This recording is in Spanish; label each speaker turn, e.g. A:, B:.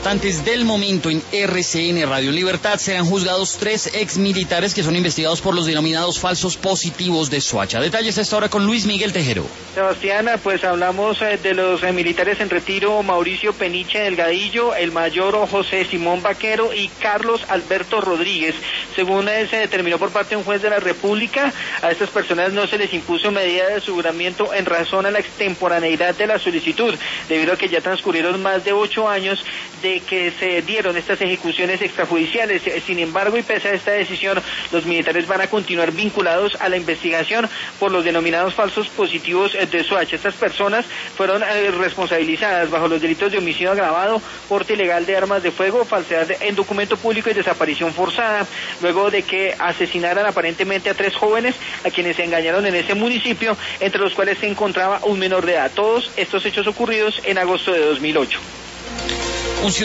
A: instantes del momento en RCN Radio Libertad serán juzgados 3 exmilitares que son investigados por los denominados falsos positivos de Soacha. Detalles a esta hora con Luis Miguel Tejero.
B: Sebastián, pues hablamos de los militares en retiro: Mauricio Peniche Delgadillo, el mayor José Simón Vaquero y Carlos Alberto Rodríguez. Según se determinó por parte de un juez de la República, a estas personas no se les impuso medida de aseguramiento en razón a la extemporaneidad de la solicitud, debido a que ya transcurrieron más de 8 años de que se dieron estas ejecuciones extrajudiciales. Sin embargo, y pese a esta decisión, los militares van a continuar vinculados a la investigación por los denominados falsos positivos de Soacha. Estas personas fueron responsabilizadas bajo los delitos de homicidio agravado, porte ilegal de armas de fuego, falsedad en documento público y desaparición forzada, luego de que asesinaran aparentemente a 3 jóvenes a quienes se engañaron en ese municipio, entre los cuales se encontraba un menor de edad. Todos estos hechos ocurridos en agosto de 2008.